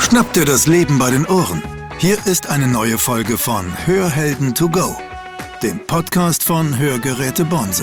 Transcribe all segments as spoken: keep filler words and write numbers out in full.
Schnapp dir das Leben bei den Ohren. Hier ist eine neue Folge von Hörhelden to go, dem Podcast von Hörgeräte Bonse.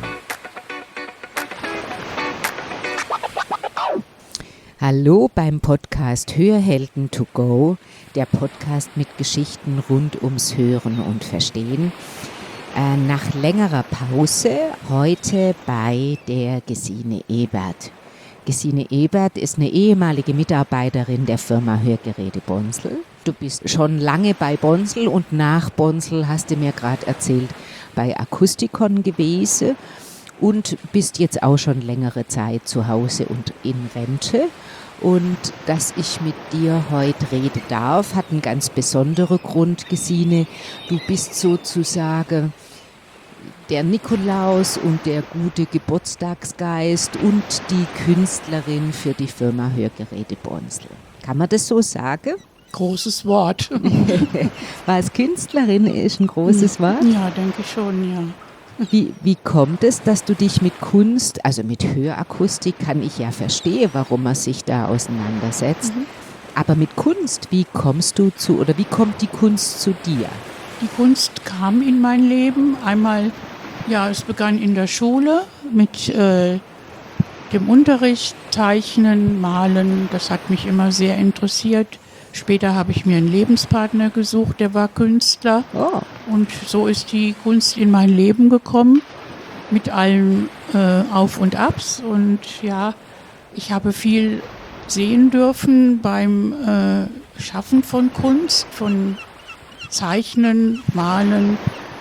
Hallo beim Podcast Hörhelden to go, der Podcast mit Geschichten rund ums Hören und Verstehen. Äh, nach längerer Pause heute bei der Gesine Ebert. Gesine Ebert ist eine ehemalige Mitarbeiterin der Firma Hörgeräte Bonsel. Du bist schon lange bei Bonsel und nach Bonsel, hast du mir gerade erzählt, bei Akustikon gewesen und bist jetzt auch schon längere Zeit zu Hause und in Rente. Und dass ich mit dir heute reden darf, hat einen ganz besonderen Grund, Gesine. Du bist sozusagen der Nikolaus und der gute Geburtstagsgeist und die Künstlerin für die Firma Hörgeräte Bonsel. Kann man das so sagen? Großes Wort. Was Künstlerin ist ein großes Wort? Ja, denke ich schon, ja. Wie, wie kommt es, dass du dich mit Kunst, also mit Hörakustik kann ich ja verstehen, warum man sich da auseinandersetzt, mhm. aber mit Kunst, wie kommst du zu, oder wie kommt die Kunst zu dir? Die Kunst kam in mein Leben. Einmal, ja, es begann in der Schule mit äh, dem Unterricht, Zeichnen, Malen. Das hat mich immer sehr interessiert. Später habe ich mir einen Lebenspartner gesucht, der war Künstler. Oh. Und so ist die Kunst in mein Leben gekommen, mit allen äh, Auf und Abs. Und ja, ich habe viel sehen dürfen beim äh, Schaffen von Kunst, von Zeichnen, Malen.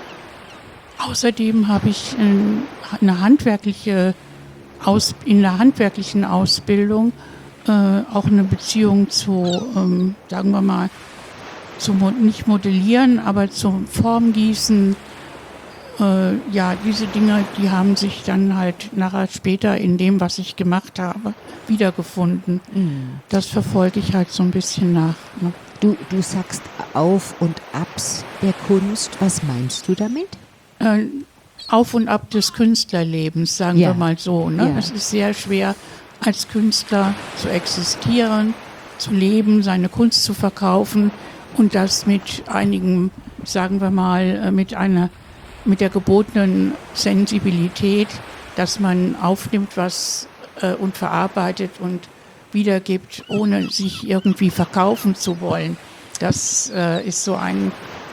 Außerdem habe ich eine handwerkliche Aus, in der handwerklichen Ausbildung äh, auch eine Beziehung zu, ähm, sagen wir mal, zu nicht modellieren, aber zum Formgießen. Äh, ja, diese Dinge, die haben sich dann halt nachher später in dem, was ich gemacht habe, wiedergefunden. Mhm. Das verfolge ich halt so ein bisschen nach. Ne? Du, du sagst Auf und Abs der Kunst. Was meinst du damit? Äh, auf und Ab des Künstlerlebens, sagen ja. wir mal so. Ne? Ja. Es ist sehr schwer, als Künstler zu existieren, zu leben, seine Kunst zu verkaufen und das mit einigen, sagen wir mal, mit einer, mit der gebotenen Sensibilität, dass man aufnimmt, was äh, und verarbeitet und wiedergibt, ohne sich irgendwie verkaufen zu wollen. Das äh, ist so ein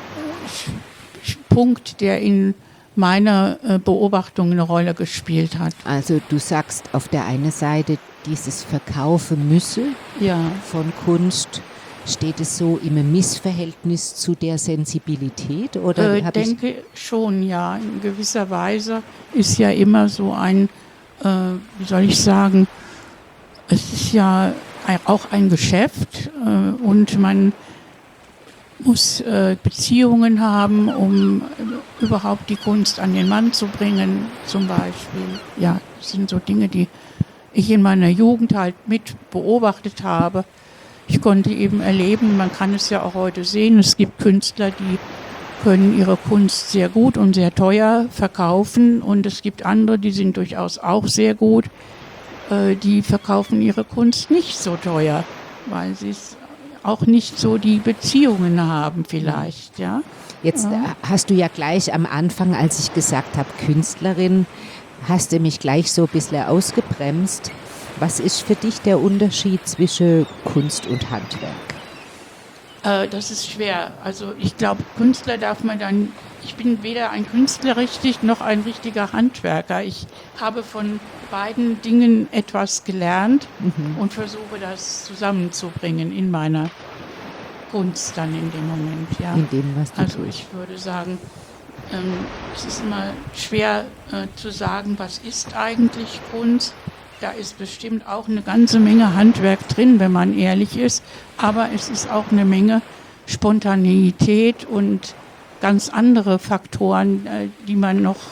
äh, Punkt, der in meiner äh, Beobachtung eine Rolle gespielt hat. Also du sagst auf der einen Seite, dieses Verkaufen müsse ja. von Kunst, steht es so im Missverhältnis zu der Sensibilität? Oder ich äh, denke ich schon, ja. In gewisser Weise ist ja immer so ein, äh, wie soll ich sagen, es ist ja auch ein Geschäft äh, und man muss äh, Beziehungen haben, um äh, überhaupt die Kunst an den Mann zu bringen, zum Beispiel. Ja, das sind so Dinge, die ich in meiner Jugend halt mit beobachtet habe. Ich konnte eben erleben, man kann es ja auch heute sehen, es gibt Künstler, die können ihre Kunst sehr gut und sehr teuer verkaufen und es gibt andere, die sind durchaus auch sehr gut. Die verkaufen ihre Kunst nicht so teuer, weil sie es auch nicht so die Beziehungen haben vielleicht, ja. Jetzt ja. hast du ja gleich am Anfang, als ich gesagt habe, Künstlerin, hast du mich gleich so ein bisschen ausgebremst. Was ist für dich der Unterschied zwischen Kunst und Handwerk? Äh, das ist schwer. Also ich glaube, Künstler darf man dann, ich bin weder ein Künstler richtig, noch ein richtiger Handwerker. Ich habe von beiden Dingen etwas gelernt mhm. und versuche das zusammenzubringen in meiner Kunst dann in dem Moment. Ja. In dem, was du Also tust. ich würde sagen, ähm, es ist immer schwer äh, zu sagen, was ist eigentlich Kunst. Da ist bestimmt auch eine ganze Menge Handwerk drin, wenn man ehrlich ist. Aber es ist auch eine Menge Spontaneität und ganz andere Faktoren, äh, die man noch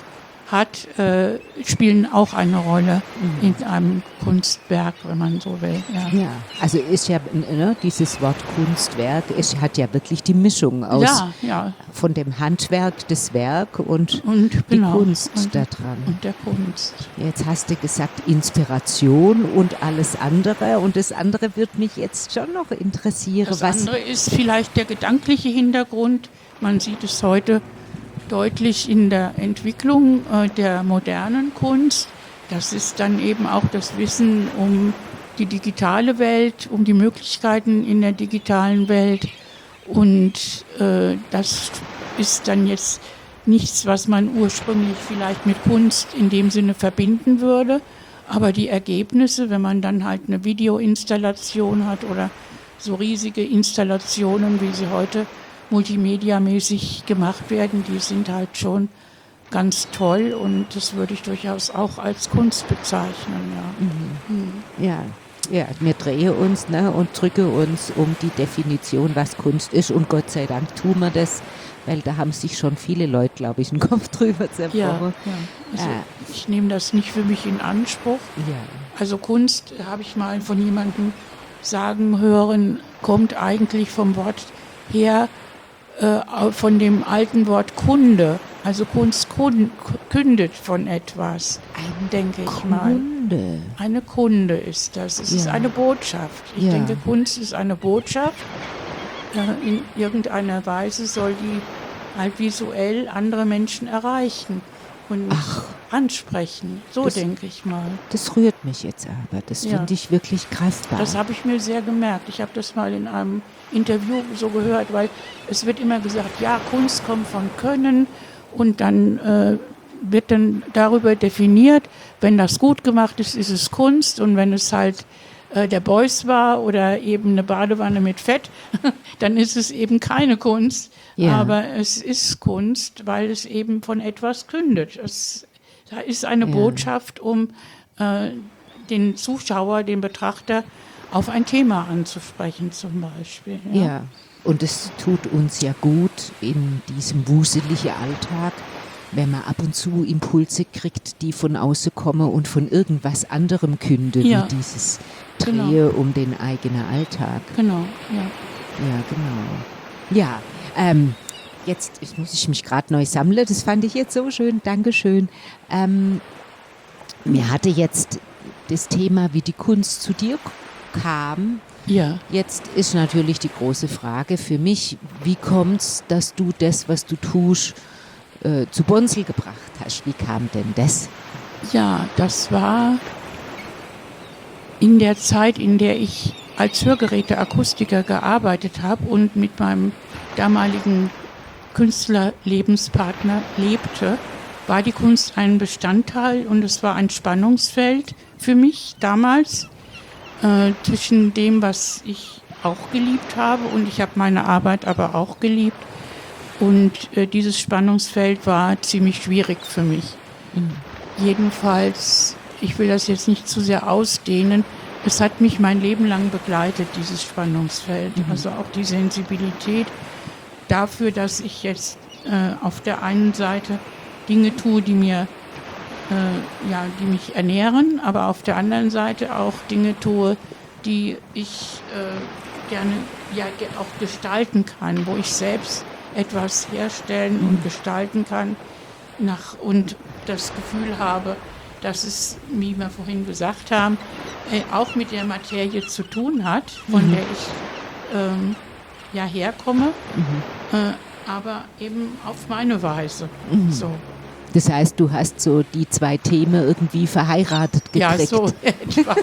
hat, äh, spielen auch eine Rolle mhm. in einem Kunstwerk, wenn man so will. Ja, ja, also ist ja, ne, dieses Wort Kunstwerk, es hat ja wirklich die Mischung aus ja, ja. von dem Handwerk, das Werk und, und die genau, Kunst und, da dran. Und der Kunst. Jetzt hast du gesagt Inspiration und alles andere und das andere wird mich jetzt schon noch interessieren. Das was andere ist vielleicht der gedankliche Hintergrund. Man sieht es heute deutlich in der Entwicklung äh, der modernen Kunst. Das ist dann eben auch das Wissen um die digitale Welt, um die Möglichkeiten in der digitalen Welt. Und äh, das ist dann jetzt nichts, was man ursprünglich vielleicht mit Kunst in dem Sinne verbinden würde. Aber die Ergebnisse, wenn man dann halt eine Videoinstallation hat oder so riesige Installationen, wie sie heute multimediamäßig gemacht werden, die sind halt schon ganz toll und das würde ich durchaus auch als Kunst bezeichnen. Ja, mhm. Mhm. ja. ja wir drehen uns, ne, und drücken uns um die Definition, was Kunst ist und Gott sei Dank tun wir das, weil da haben sich schon viele Leute, glaube ich, den Kopf drüber zerbrochen. Ja, ja. Also ja. Ich nehme das nicht für mich in Anspruch. Ja. Also Kunst, habe ich mal von jemandem sagen hören, kommt eigentlich vom Wort her, von dem alten Wort Kunde, also Kunst kündet von etwas, eine denke ich Kunde. mal. Eine Kunde ist das, es ja. ist eine Botschaft. Ich ja. denke, Kunst ist eine Botschaft, in irgendeiner Weise soll die halt visuell andere Menschen erreichen und Ach, ansprechen, so das, denke ich mal. Das rührt mich jetzt aber, das ja. finde ich wirklich greifbar. Das habe ich mir sehr gemerkt, ich habe das mal in einem Interview so gehört, weil es wird immer gesagt, ja, Kunst kommt von Können und dann äh, wird dann darüber definiert, wenn das gut gemacht ist, ist es Kunst und wenn es halt äh, der Beuys war oder eben eine Badewanne mit Fett, dann ist es eben keine Kunst, ja. aber es ist Kunst, weil es eben von etwas kündet. Es, da ist eine ja. Botschaft, um äh, den Zuschauer, den Betrachter auf ein Thema anzusprechen zum Beispiel. Ja. ja, und es tut uns ja gut in diesem wuseligen Alltag, wenn man ab und zu Impulse kriegt, die von außen kommen und von irgendwas anderem künden, ja. wie dieses Drehen genau. um den eigenen Alltag. Genau, ja. Ja, genau. Ja, ähm, jetzt, jetzt muss ich mich gerade neu sammeln, das fand ich jetzt so schön, Dankeschön. Ähm, mir hatte jetzt das Thema, wie die Kunst zu dir kam. Ja. Jetzt ist natürlich die große Frage für mich, wie kommt es, dass du das, was du tust, äh, zu Bonsel gebracht hast? Wie kam denn das? Ja, das war in der Zeit, in der ich als Hörgeräteakustiker gearbeitet habe und mit meinem damaligen Künstlerlebenspartner lebte, war die Kunst ein Bestandteil und es war ein Spannungsfeld für mich damals. Äh, zwischen dem, was ich auch geliebt habe und ich habe meine Arbeit aber auch geliebt und äh, dieses Spannungsfeld war ziemlich schwierig für mich. Mhm. Jedenfalls, ich will das jetzt nicht zu sehr ausdehnen, es hat mich mein Leben lang begleitet, dieses Spannungsfeld, mhm. also auch die Sensibilität dafür, dass ich jetzt äh, auf der einen Seite Dinge tue, die mir Äh, ja, die mich ernähren, aber auf der anderen Seite auch Dinge tue, die ich äh, gerne ja, auch gestalten kann, wo ich selbst etwas herstellen mhm. und gestalten kann nach, und das Gefühl habe, dass es, wie wir vorhin gesagt haben, äh, auch mit der Materie zu tun hat, von mhm. der ich ähm, ja herkomme, mhm. äh, aber eben auf meine Weise. Mhm. So. Das heißt, du hast so die zwei Themen irgendwie verheiratet gekriegt. Ja, so etwa.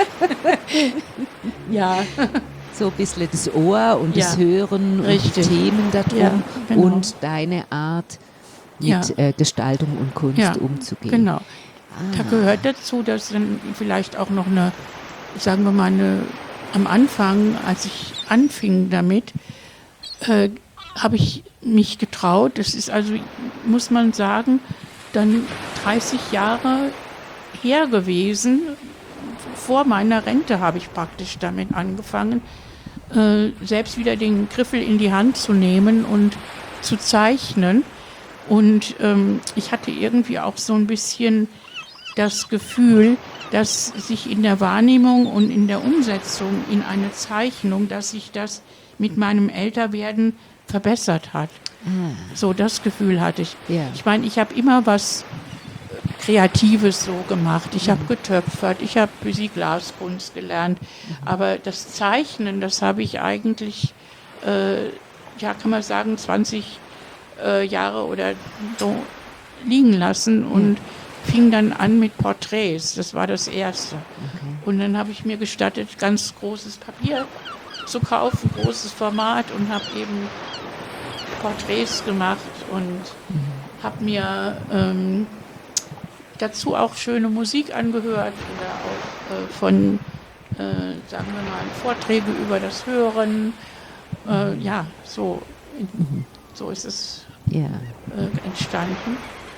ja. So ein bisschen das Ohr und ja, das Hören richtig. Und die Themen darum ja, genau. und deine Art, mit ja. äh, Gestaltung und Kunst ja, umzugehen. Genau. Ah. Da gehört dazu, dass dann vielleicht auch noch eine, sagen wir mal, eine, am Anfang, als ich anfing damit, äh, habe ich mich getraut. Das ist also, muss man sagen, dann dreißig Jahre her gewesen. Vor meiner Rente habe ich praktisch damit angefangen, äh, selbst wieder den Griffel in die Hand zu nehmen und zu zeichnen. Und ähm, ich hatte irgendwie auch so ein bisschen das Gefühl, dass sich in der Wahrnehmung und in der Umsetzung in eine Zeichnung, dass sich das mit meinem Älterwerden verbessert hat. Ah. So, das Gefühl hatte ich. Ja. Ich meine, ich habe immer was Kreatives so gemacht. Ich habe getöpfert, ich habe Glaskunst gelernt. Aber das Zeichnen, das habe ich eigentlich, äh, ja, kann man sagen, zwanzig äh, Jahre oder so liegen lassen und fing dann an mit Porträts. Das war das Erste. Okay. Und dann habe ich mir gestattet, ganz großes Papier zu kaufen, großes Format, und habe eben Porträts gemacht und Mhm. habe mir ähm, dazu auch schöne Musik angehört oder auch äh, von, äh, sagen wir mal, Vorträge über das Hören. Äh, ja, so, so ist es Ja. äh, entstanden.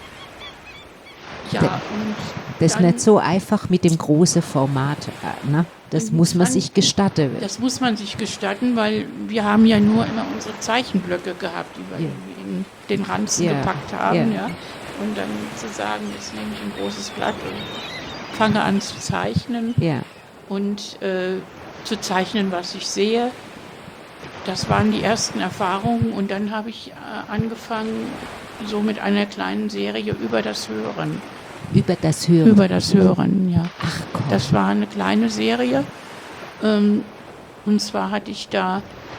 Ja, Da- und Das ist dann- nicht so einfach mit dem großen Format, äh, ne? Das Mhm. muss man An- sich gestatten. Das muss man sich gestatten, weil wir haben ja nur immer unsere Zeichenblöcke gehabt, die wir Ja. irgendwie in den Ranzen Ja. gepackt haben. Ja. Ja. Und dann zu sagen, jetzt nehme ich ein großes Blatt und fange an zu zeichnen Ja. und äh, zu zeichnen, was ich sehe. Das waren die ersten Erfahrungen, und dann habe ich äh, angefangen, so mit einer kleinen Serie über das Hören. Über das Hören. Über das Hören, ja. Ach komm. Das war eine kleine Serie. Ähm, und zwar hatte ich da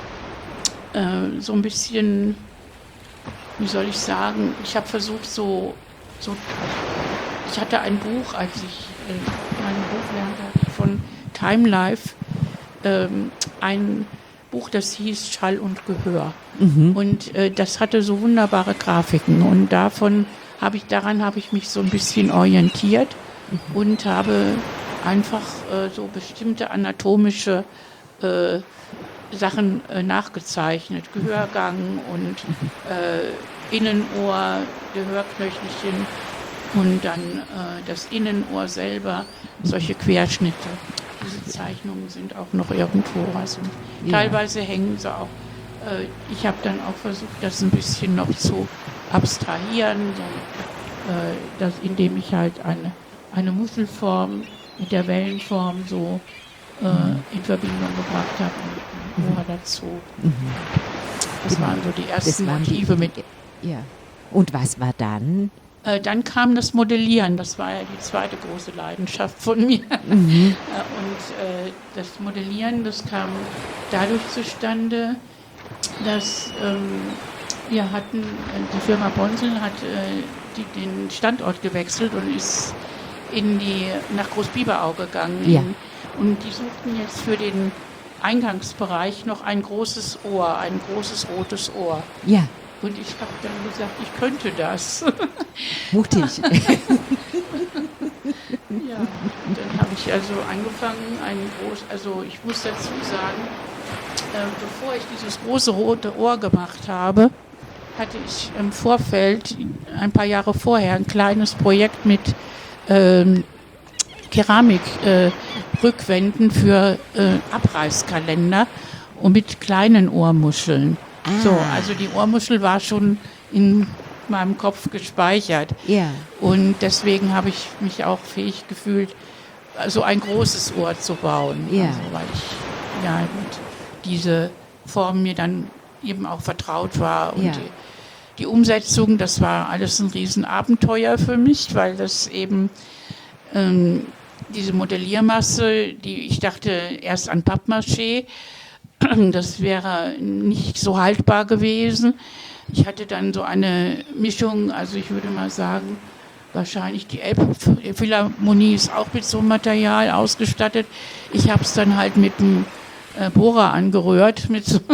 äh, so ein bisschen, wie soll ich sagen, ich habe versucht, so, so, ich hatte ein Buch, als ich äh, mein Buch lernte, von Time Life, ähm, ein Buch, das hieß Schall und Gehör. Mhm. Und äh, das hatte so wunderbare Grafiken, und davon habe ich, daran habe ich mich so ein bisschen orientiert und habe einfach äh, so bestimmte anatomische äh, Sachen äh, nachgezeichnet. Gehörgang und äh, Innenohr, Gehörknöchelchen und dann äh, das Innenohr selber, solche Querschnitte. Diese Zeichnungen sind auch noch irgendwo. Also Ja. teilweise hängen sie auch. Äh, ich habe dann auch versucht, das ein bisschen noch zu abstrahieren, so, äh, das, indem ich halt eine, eine Muschelform mit der Wellenform so äh, in Verbindung gebracht habe und ein Ohr dazu. Das waren so die Das ersten waren die- Motive mit. Ja. Und was war dann? Äh, dann kam das Modellieren, das war ja die zweite große Leidenschaft von mir. Mhm. Äh, Und äh, das Modellieren, das kam dadurch zustande, dass ähm, wir hatten, äh, die Firma Bonsel hat äh, die, den Standort gewechselt und ist in die, nach Großbiberau gegangen. Ja. Und die suchten jetzt für den Eingangsbereich noch ein großes Ohr, ein großes rotes Ohr. Ja, Und ich habe dann gesagt, ich könnte das. mutig. Ja, und dann habe ich also angefangen, ein groß, also ich muss dazu sagen, äh, bevor ich dieses große rote Ohr gemacht habe, hatte ich im Vorfeld, ein paar Jahre vorher, ein kleines Projekt mit ähm, Keramikrückwänden äh, für äh, Abreißkalender und mit kleinen Ohrmuscheln. Ah. So, also die Ohrmuschel war schon in meinem Kopf gespeichert. Ja. Und deswegen habe ich mich auch fähig gefühlt, so ein großes Ohr zu bauen. Ja. Also, weil ich ja mit diese Form mir dann eben auch vertraut war. Und Ja. die, die Umsetzung, das war alles ein Riesenabenteuer für mich, weil das eben ähm, diese Modelliermasse, die ich dachte erst an Pappmaché, das wäre nicht so haltbar gewesen. Ich hatte dann so eine Mischung, also ich würde mal sagen, wahrscheinlich die Elbphilharmonie ist auch mit so einem Material ausgestattet. Ich habe es dann halt mit einem äh, Bohrer angerührt. Mit so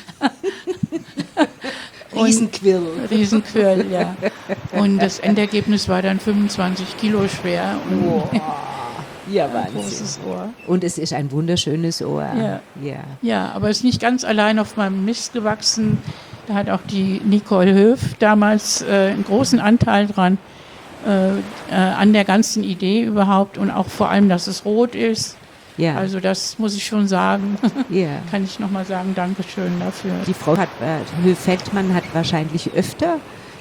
Riesenquill. Riesenquirl, ja. Und das Endergebnis war dann fünfundzwanzig Kilo schwer und Wow. Ja, ein Wahnsinn. großes Ohr. Und es ist ein wunderschönes Ohr. Ja. Ja. Ja, aber es ist nicht ganz allein auf meinem Mist gewachsen. Da hat auch die Nicole Höf damals äh, einen großen Anteil dran, äh, äh, an der ganzen Idee überhaupt und auch vor allem, dass es rot ist. Ja. Also das muss ich schon sagen. ja. Kann ich nochmal sagen, Dankeschön dafür. Die Frau hat, äh, Höf-Feldmann hat wahrscheinlich öfter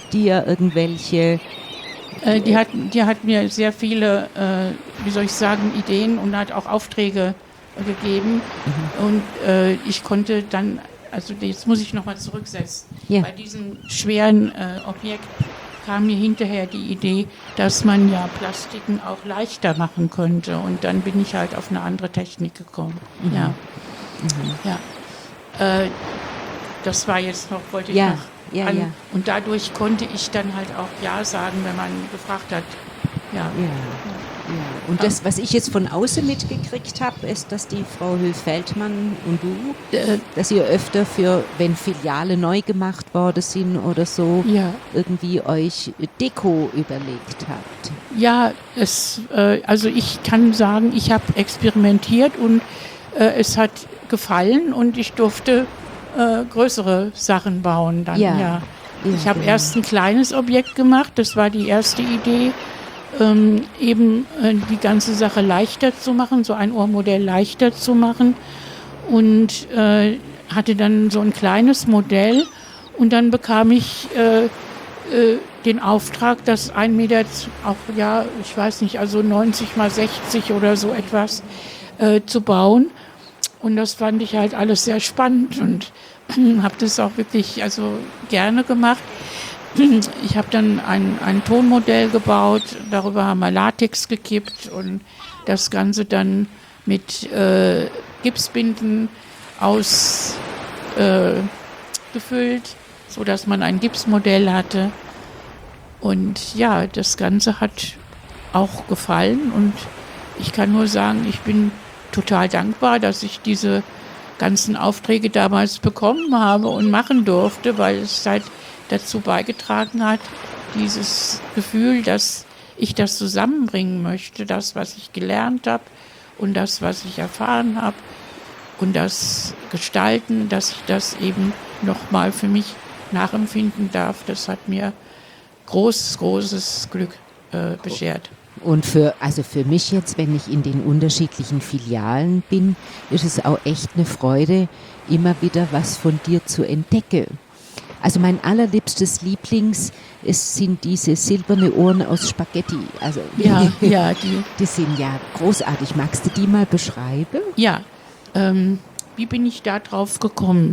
dir irgendwelche... Äh, die, hat, die hat mir sehr viele, äh, wie soll ich sagen, Ideen und hat auch Aufträge äh, gegeben. Mhm. Und äh, ich konnte dann, also jetzt muss ich nochmal zurücksetzen. Ja. Bei diesem schweren äh, Objekt kam mir hinterher die Idee, dass man ja Plastiken auch leichter machen könnte. Und dann bin ich halt auf eine andere Technik gekommen. Mhm. Ja. Mhm. Ja. Äh, das war jetzt noch, wollte ich ja. noch Ja, an, ja. Und dadurch konnte ich dann halt auch Ja sagen, wenn man gefragt hat. Ja. Ja, ja. Und das, was ich jetzt von außen mitgekriegt habe, ist, dass die Frau Hüll-Feldmann und du, äh, dass ihr öfter für, wenn Filiale neu gemacht worden sind oder so, ja. irgendwie euch Deko überlegt habt. Ja, es, äh, also ich kann sagen, ich habe experimentiert und äh, es hat gefallen und ich durfte Äh, größere Sachen bauen dann, ja. ja. ja ich habe genau. erst ein kleines Objekt gemacht, das war die erste Idee, ähm, eben äh, die ganze Sache leichter zu machen, so ein Ohrmodell leichter zu machen und äh, hatte dann so ein kleines Modell und dann bekam ich äh, äh, den Auftrag, das ein Meter, auch ja, ich weiß nicht, also neunzig mal sechzig oder so etwas äh, zu bauen. Und das fand ich halt alles sehr spannend und habe das auch wirklich also gerne gemacht. Ich habe dann ein, ein Tonmodell gebaut, darüber haben wir Latex gekippt und das Ganze dann mit äh, Gipsbinden ausgefüllt, äh, sodass man ein Gipsmodell hatte. Und ja, das Ganze hat auch gefallen und ich kann nur sagen, ich bin total dankbar, dass ich diese ganzen Aufträge damals bekommen habe und machen durfte, weil es halt dazu beigetragen hat, dieses Gefühl, dass ich das zusammenbringen möchte, das, was ich gelernt habe und das, was ich erfahren habe und das Gestalten, dass ich das eben nochmal für mich nachempfinden darf, das hat mir großes, großes Glück äh, beschert. Und für, also für mich jetzt, wenn ich in den unterschiedlichen Filialen bin, ist es auch echt eine Freude, immer wieder was von dir zu entdecken. Also mein allerliebstes Lieblings ist, sind diese silberne Ohren aus Spaghetti. Also ja, ja, die, die sind ja großartig. Magst du die mal beschreiben? Ja, ähm, wie bin ich da drauf gekommen?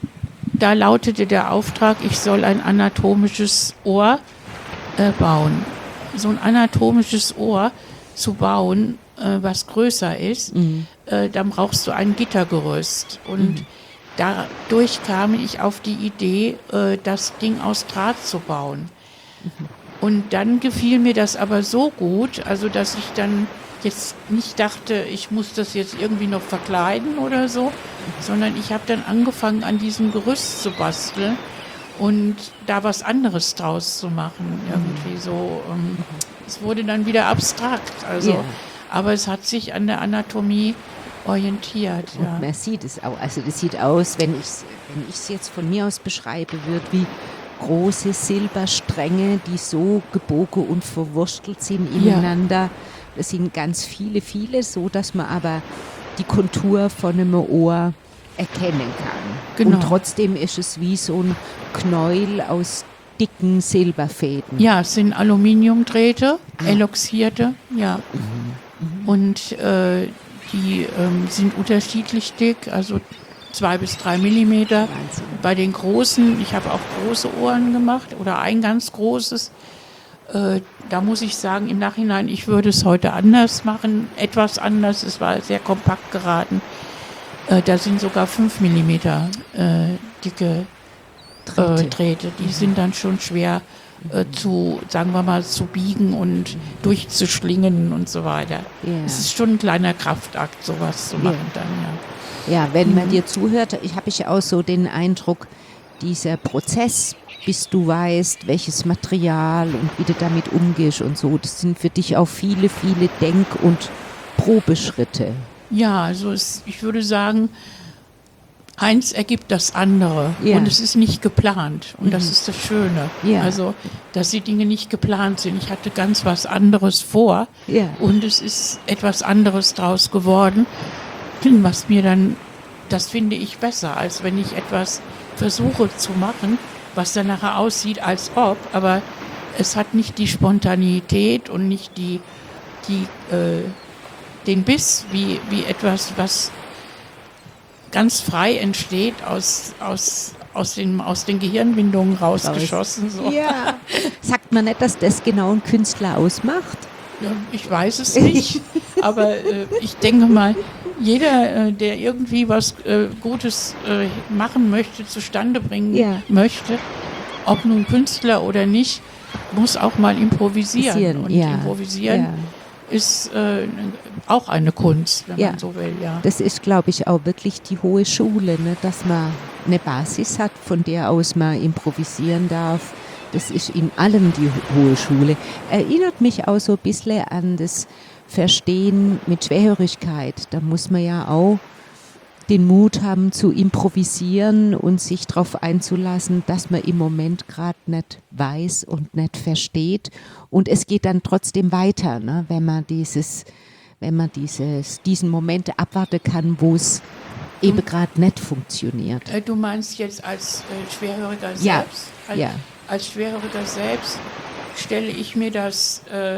Da lautete der Auftrag, ich soll ein anatomisches Ohr äh, bauen. So ein anatomisches Ohr zu bauen, äh, was größer ist, mhm. äh, dann brauchst du ein Gittergerüst. Und mhm. dadurch kam ich auf die Idee, äh, das Ding aus Draht zu bauen. Mhm. Und dann gefiel mir das aber so gut, also dass ich dann jetzt nicht dachte, ich muss das jetzt irgendwie noch verkleiden oder so, mhm. sondern ich habe dann angefangen, an diesem Gerüst zu basteln. Und da was anderes draus zu machen, irgendwie so. Ähm, es wurde dann wieder abstrakt, also, yeah. aber es hat sich an der Anatomie orientiert. Und ja. man sieht es auch, also das sieht aus, wenn ich es wenn ich's jetzt von mir aus beschreibe, wird wie große Silberstränge, die so gebogen und verwurstelt sind ineinander. Ja. Das sind ganz viele, viele, so dass man aber die Kontur von einem Ohr erkennen kann. Genau. Und trotzdem ist es wie so ein Knäuel aus dicken Silberfäden. Ja, es sind Aluminiumdrähte, ah. eloxierte, ja. Mhm. Mhm. Und äh, die ähm, sind unterschiedlich dick, also zwei bis drei Millimeter. Wahnsinn. Bei den großen, ich habe auch große Ohren gemacht oder ein ganz großes. Äh, da muss ich sagen, im Nachhinein, ich würde es heute anders machen, etwas anders. Es war sehr kompakt geraten. Äh, da sind sogar fünf Millimeter äh, dicke äh, Drähte. Die mhm. sind dann schon schwer äh, zu, sagen wir mal, zu biegen und mhm. durchzuschlingen und so weiter. Yeah. Es ist schon ein kleiner Kraftakt, sowas zu machen yeah. dann, ja. Ja, wenn mhm. man dir zuhört, ich habe ich auch so den Eindruck, dieser Prozess, bis du weißt, welches Material und wie du damit umgehst und so, das sind für dich auch viele, viele Denk- und Probeschritte. Ja, also es, ich würde sagen, eins ergibt das andere ja. und es ist nicht geplant und mhm. das ist das Schöne. Ja. Also, dass die Dinge nicht geplant sind. Ich hatte ganz was anderes vor ja. und es ist etwas anderes draus geworden, was mir dann, das finde ich besser, als wenn ich etwas versuche zu machen, was dann nachher aussieht, als ob, aber es hat nicht die Spontaneität und nicht die, die, äh, den Biss wie, wie etwas, was ganz frei entsteht, aus, aus, aus, den, aus den Gehirnwindungen rausgeschossen. So. Ja. Sagt man nicht, dass das genau einen Künstler ausmacht? Ja, ich weiß es nicht, aber äh, ich denke mal, jeder, äh, der irgendwie was äh, Gutes äh, machen möchte, zustande bringen Ja. möchte, ob nun Künstler oder nicht, muss auch mal improvisieren. Improvisieren, Und ja. improvisieren Ja. ist äh, auch eine Kunst, wenn Ja. man so will. Ja. Das ist, glaube ich, auch wirklich die hohe Schule, ne? Dass man eine Basis hat, von der aus man improvisieren darf. Das ist in allem die ho- hohe Schule. Erinnert mich auch so ein bisschen an das Verstehen mit Schwerhörigkeit. Da muss man ja auch den Mut haben zu improvisieren und sich darauf einzulassen, dass man im Moment gerade nicht weiß und nicht versteht. Und es geht dann trotzdem weiter, ne? Wenn man dieses, wenn man dieses, diesen Moment abwarten kann, wo es eben gerade nicht funktioniert. Äh, Du meinst jetzt als äh, Schwerhöriger Ja. selbst? Als, Ja. als Schwerhöriger selbst stelle ich mir das äh,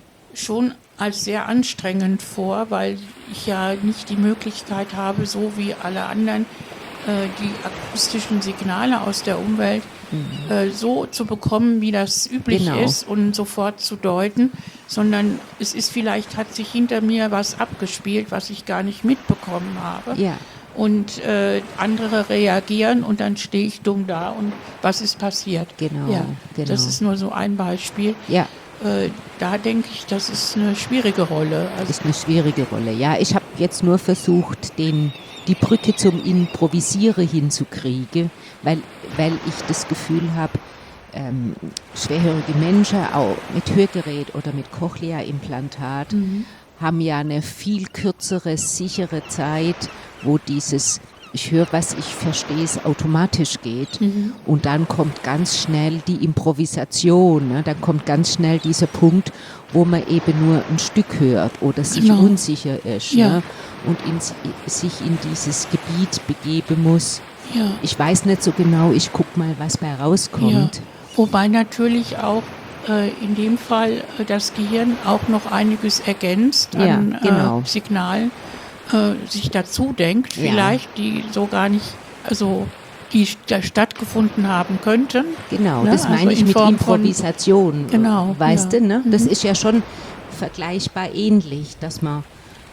schon als sehr anstrengend vor, weil ich ja nicht die Möglichkeit habe, so wie alle anderen, äh, die akustischen Signale aus der Umwelt äh, so zu bekommen, wie das üblich Genau. ist und sofort zu deuten, sondern es ist vielleicht, hat sich hinter mir was abgespielt, was ich gar nicht mitbekommen habe. Ja. Und äh, andere reagieren und dann stehe ich dumm da und was ist passiert? Genau, Ja, genau. das ist nur so ein Beispiel. Ja, Äh, da denke ich, das ist eine schwierige Rolle. Also, ist eine schwierige Rolle. Ja, ich habe jetzt nur versucht, den, die Brücke zum Improvisieren hinzukriegen, weil, weil ich das Gefühl habe, ähm, schwerhörige Menschen, auch mit Hörgerät oder mit Cochlea-Implantat, haben ja eine viel kürzere, sichere Zeit, wo dieses ich höre, was ich verstehe, es automatisch geht. Mhm. Und dann kommt ganz schnell die Improvisation. Ne? Dann kommt ganz schnell dieser Punkt, wo man eben nur ein Stück hört oder sich Genau. unsicher ist, Ja. ne? Und in, sich in dieses Gebiet begeben muss. ja. Ich weiß nicht so genau, ich gucke mal, was bei rauskommt. Ja. Wobei natürlich auch äh, in dem Fall äh, das Gehirn auch noch einiges ergänzt Ja, an genau. äh, Signalen, äh, sich dazu denkt, Ja. vielleicht, die so gar nicht, also die st- stattgefunden haben könnten. Genau, Ne? das meine Also ich in mit Form von- Improvisation. Genau, Weißt ja. du, ne? Das Mhm. ist ja schon vergleichbar ähnlich, dass man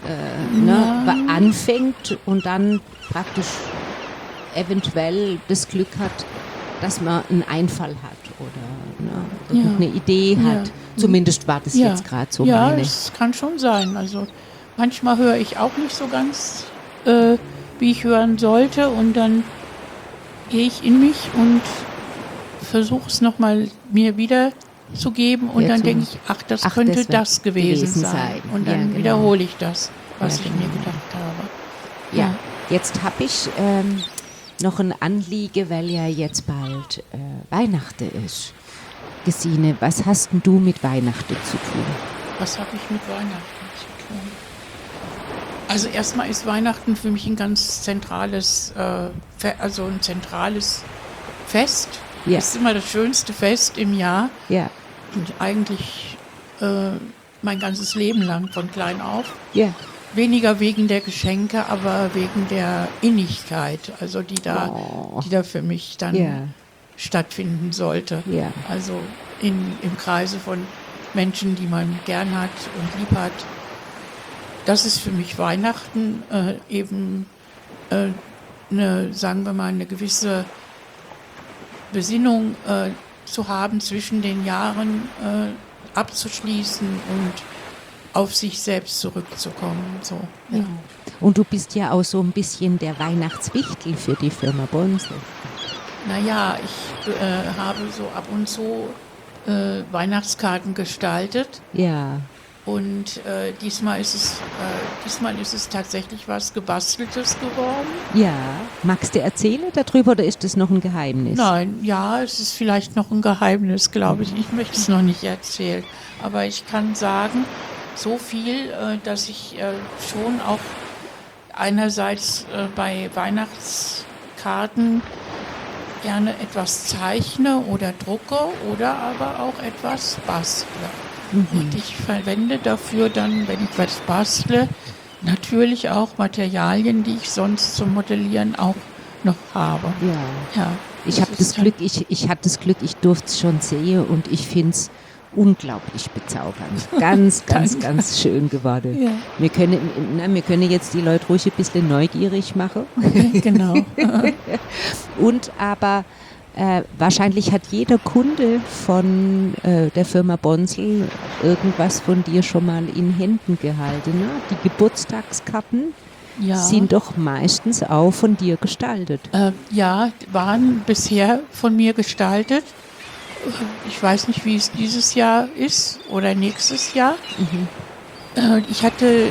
äh, ne, Ja. wa- anfängt und dann praktisch eventuell das Glück hat, dass man einen Einfall hat oder ne, Ja. eine Idee Ja. hat. Zumindest war das Ja. jetzt gerade so ja, meine. es kann schon sein. Also manchmal höre ich auch nicht so ganz, äh, wie ich hören sollte, und dann gehe ich in mich und versuche es nochmal mir wieder zu geben, und Ja, dann zu- denke ich, ach, das ach, könnte das das, wird gewesen, gewesen sein. sein. Und Ja, dann genau. wiederhole ich das, was Ja, ich mir genau. gedacht habe. Ja, jetzt habe ich ähm, noch ein Anliegen, weil ja jetzt bald äh, Weihnachten ist. Gesine, was hast denn du mit Weihnachten zu tun? Was habe ich mit Weihnachten zu tun? Also erstmal ist Weihnachten für mich ein ganz zentrales, äh, Fe- also ein zentrales Fest. Ja. Es ist immer das schönste Fest im Jahr, Ja, und eigentlich äh, mein ganzes Leben lang von klein auf. ja, Weniger wegen der Geschenke, aber wegen der Innigkeit, also die da, Oh. die da für mich dann Ja. stattfinden sollte. Ja. Also in, im Kreise von Menschen, die man gern hat und lieb hat. Das ist für mich Weihnachten, äh, eben äh, eine, sagen wir mal, eine gewisse Besinnung äh, zu haben, zwischen den Jahren äh, abzuschließen und auf sich selbst zurückzukommen. So. Ja. Und du bist ja auch so ein bisschen der Weihnachtswichtel für die Firma Bonsel. Naja, ich äh, habe so ab und zu äh, Weihnachtskarten gestaltet. Ja, Und äh, diesmal ist es, äh, diesmal ist es tatsächlich was Gebasteltes geworden. ja. Magst du erzählen darüber oder ist das noch ein Geheimnis? Nein, ja, es ist vielleicht noch ein Geheimnis, glaube ich. Ich möchte es noch nicht erzählen. Aber ich kann sagen, so viel, äh, dass ich äh, schon auch einerseits äh, bei Weihnachtskarten gerne etwas zeichne oder drucke oder aber auch etwas bastle. Mhm. Und ich verwende dafür dann, wenn ich was bastle, natürlich auch Materialien, die ich sonst zum Modellieren auch noch habe. Ja. Ja. Ich habe das Glück, ich, ich hatte das Glück, ich durfte es schon sehen und ich finde es unglaublich bezaubernd. Ganz, ganz, ganz schön geworden. Ja. Wir können, na, wir können jetzt die Leute ruhig ein bisschen neugierig machen. Genau. Und aber äh, wahrscheinlich hat jeder Kunde von äh, der Firma Bonsl irgendwas von dir schon mal in Händen gehalten. Ne? Die Geburtstagskarten ja. sind doch meistens auch von dir gestaltet. Äh, ja, waren bisher von mir gestaltet. Ich weiß nicht, wie es dieses Jahr ist oder nächstes Jahr. Mhm. Äh, ich hatte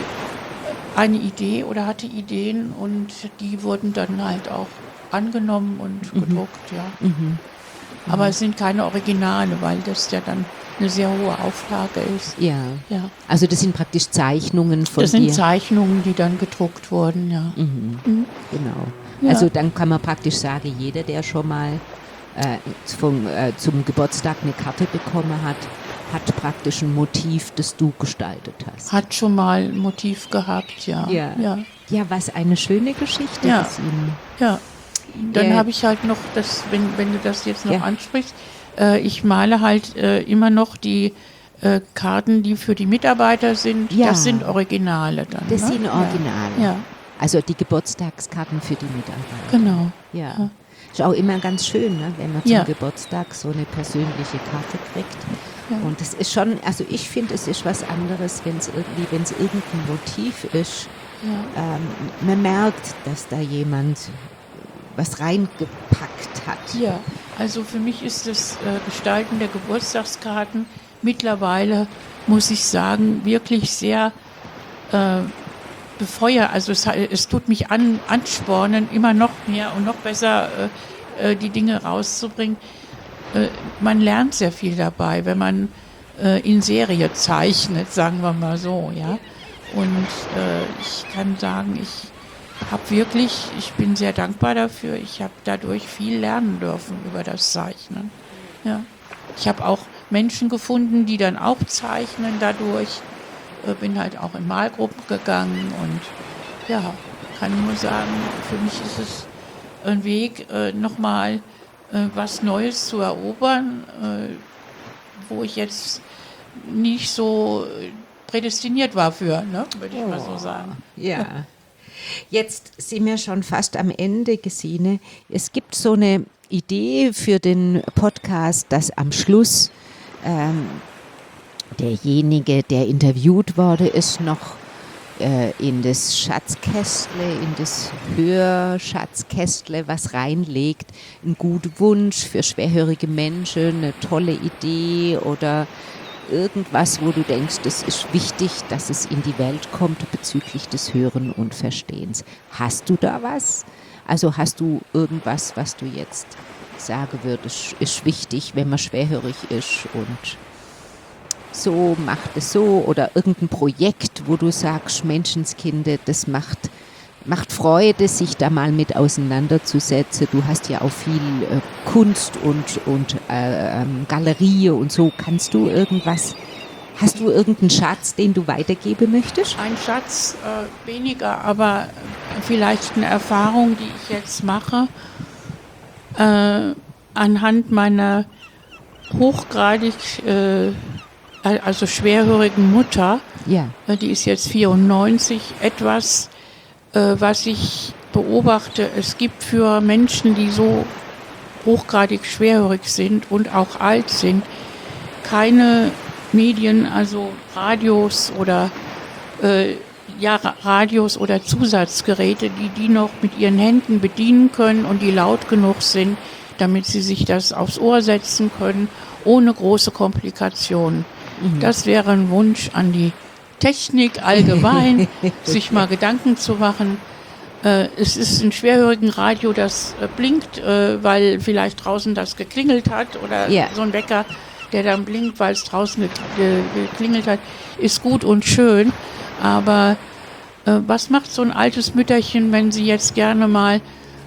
eine Idee oder hatte Ideen und die wurden dann halt auch angenommen und mhm. gedruckt, ja. Mhm. Aber es sind keine Originale, weil das ja dann eine sehr hohe Auflage ist. Ja. ja. Also das sind praktisch Zeichnungen von dir? Das sind dir. Zeichnungen, die dann gedruckt wurden, ja. Mhm. Mhm. Genau. Ja. Also dann kann man praktisch sagen, jeder, der schon mal äh, vom, äh, zum Geburtstag eine Karte bekommen hat, hat praktisch ein Motiv, das du gestaltet hast. Hat schon mal ein Motiv gehabt, ja. Ja, ja. ja was eine schöne Geschichte ja. ist Ihnen. Ja. Dann ja. habe ich halt noch, das, wenn, wenn du das jetzt noch ja. ansprichst, äh, ich male halt äh, immer noch die äh, Karten, die für die Mitarbeiter sind. Ja. Das sind Originale dann. Das ne? sind Originale. Ja. Ja. Also die Geburtstagskarten für die Mitarbeiter. Genau. Ja. ja. Ist auch immer ganz schön, ne, wenn man zum ja. Geburtstag so eine persönliche Karte kriegt. Ja. Und es ist schon, also ich finde, es ist was anderes, wenn es irgendwie, wenn es irgendein Motiv ist. Ja. Ähm, man merkt, dass da jemand was reingepackt hat. Ja, also für mich ist das äh, Gestalten der Geburtstagskarten mittlerweile, muss ich sagen, wirklich sehr äh, befeuert. Also es, es tut mich an, anspornen, immer noch mehr und noch besser äh, äh, die Dinge rauszubringen. Äh, man lernt sehr viel dabei, wenn man äh, in Serie zeichnet, sagen wir mal so, ja. Und äh, ich kann sagen, ich habe wirklich, ich bin sehr dankbar dafür, ich habe dadurch viel lernen dürfen über das Zeichnen. Ja. Ich habe auch Menschen gefunden, die dann auch zeichnen dadurch, äh, bin halt auch in Malgruppen gegangen und ja, kann nur sagen, für mich ist es ein Weg, äh, nochmal äh, was Neues zu erobern, äh, wo ich jetzt nicht so prädestiniert war für, ne, würde ich oh, mal so sagen. Ja. Jetzt sind wir schon fast am Ende, Gesine. Es gibt so eine Idee für den Podcast, dass am Schluss ähm, derjenige, der interviewt wurde, ist, noch äh, in das Schatzkästle, in das Hörschatzkästle was reinlegt. Ein guter Wunsch für schwerhörige Menschen, eine tolle Idee oder irgendwas, wo du denkst, es ist wichtig, dass es in die Welt kommt bezüglich des Hören und Verstehens. Hast du da was? Also hast du irgendwas, was du jetzt sagen würdest, ist wichtig, wenn man schwerhörig ist und so macht es so oder irgendein Projekt, wo du sagst, Menschenskinder, das macht Macht Freude, sich da mal mit auseinanderzusetzen. Du hast ja auch viel äh, Kunst und, und äh, ähm, Galerie und so. Kannst du irgendwas, hast du irgendeinen Schatz, den du weitergeben möchtest? Ein Schatz äh, weniger, aber vielleicht eine Erfahrung, die ich jetzt mache, äh, anhand meiner hochgradig, äh, also schwerhörigen Mutter, ja. äh, die ist jetzt vierundneunzig, etwas, was ich beobachte, es gibt für Menschen, die so hochgradig schwerhörig sind und auch alt sind, keine Medien, also Radios oder äh, ja, Radios oder Zusatzgeräte, die die noch mit ihren Händen bedienen können und die laut genug sind, damit sie sich das aufs Ohr setzen können, ohne große Komplikationen. Mhm. Das wäre ein Wunsch an die Technik allgemein, sich mal Gedanken zu machen. Äh, es ist ein schwerhörigen Radio, das äh, blinkt, äh, weil vielleicht draußen das geklingelt hat oder yeah. so ein Wecker, der dann blinkt, weil es draußen ge- geklingelt hat, ist gut und schön. Aber äh, was macht so ein altes Mütterchen, wenn sie jetzt gerne mal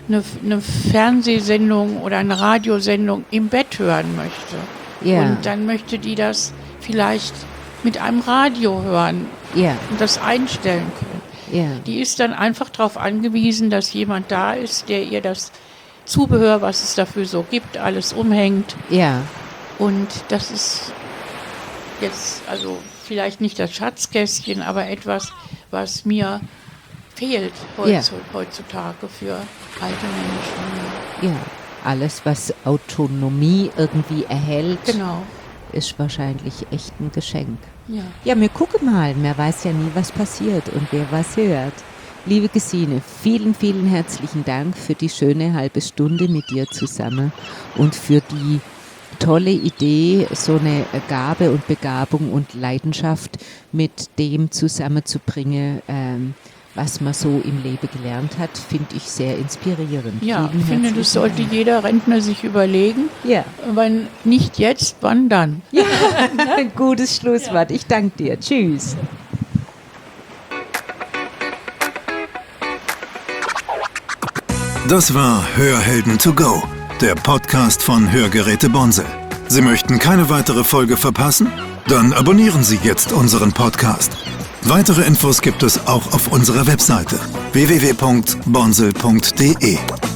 eine, eine Fernsehsendung oder eine Radiosendung im Bett hören möchte. Ja. Und dann möchte die das vielleicht mit einem Radio hören Ja. und das einstellen können. Ja. Die ist dann einfach darauf angewiesen, dass jemand da ist, der ihr das Zubehör, was es dafür so gibt, alles umhängt. Ja. Und das ist jetzt also vielleicht nicht das Schatzkästchen, aber etwas, was mir fehlt heutz, heutzutage für alte Menschen. Ja. Alles, was Autonomie irgendwie erhält, Genau. ist wahrscheinlich echt ein Geschenk. Ja. Ja, wir gucken mal. Man weiß ja nie, was passiert und wer was hört. Liebe Gesine, vielen, vielen herzlichen Dank für die schöne halbe Stunde mit dir zusammen und für die tolle Idee, so eine Gabe und Begabung und Leidenschaft mit dem zusammenzubringen, ähm, was man so im Leben gelernt hat, finde ich sehr inspirierend. Ja, Vielen ich finde, herzlichen das sollte Dank. jeder Rentner sich überlegen. Ja. Wenn nicht jetzt, wann dann? Ja, ein gutes Schlusswort. Ich danke dir. Tschüss. Das war Hörhelden to go, der Podcast von Hörgeräte Bonsel. Sie möchten keine weitere Folge verpassen? Dann abonnieren Sie jetzt unseren Podcast. Weitere Infos gibt es auch auf unserer Webseite w w w punkt bonsel punkt d e.